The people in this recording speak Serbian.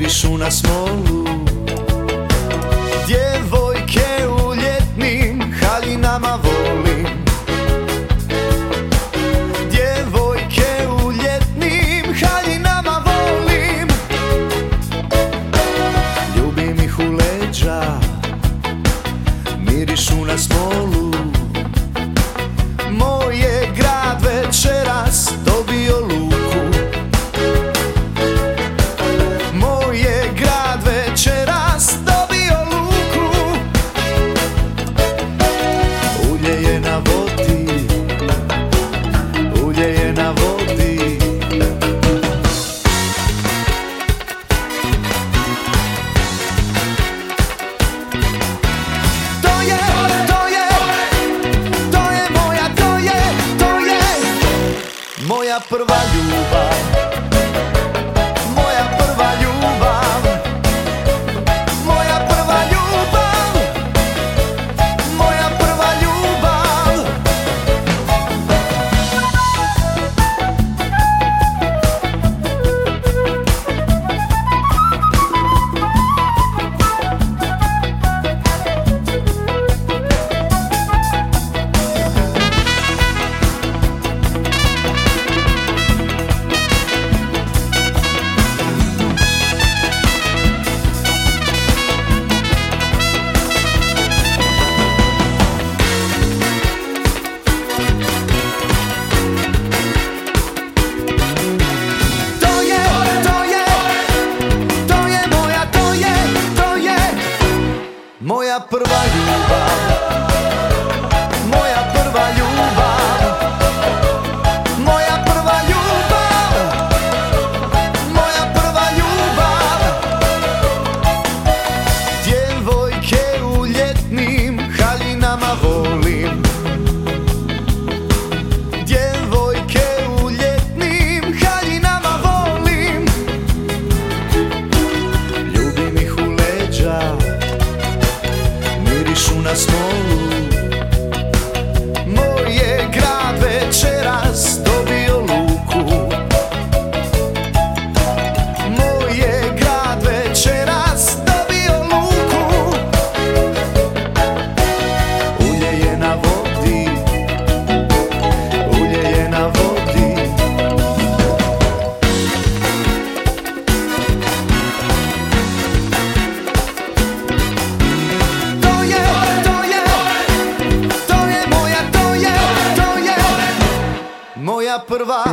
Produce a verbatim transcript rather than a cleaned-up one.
mirišu na smolu. Djevojke u ljetnim haljinama volim. Djevojke u ljetnim haljinama volim. Ljubim ih u leđa, mirišu na smolu. Moj je grad večeras dobio luku. Moj je grad večeras dobio luku. Ulje je na vodi, ulje je na vodi. To je, to je, to je moja, to je, to je moja prva ljubav. Moja prva ljubav. Moja prva ljubav. Moja prva ljubav. Moja prva ljubav. Moja prva ljubav. Moja prva ljubav. Moja prva ljubav. Djevojke u ljetnim haljinama volim. Djevojke u ljetnim haljinama volim. Ljubim ih u leđa, mirišu na smolu. Moj je grad večeras dobio luku. Moj je grad večeras dobio luku. Ulje je na vodi, ulje je na vodi. Moja prva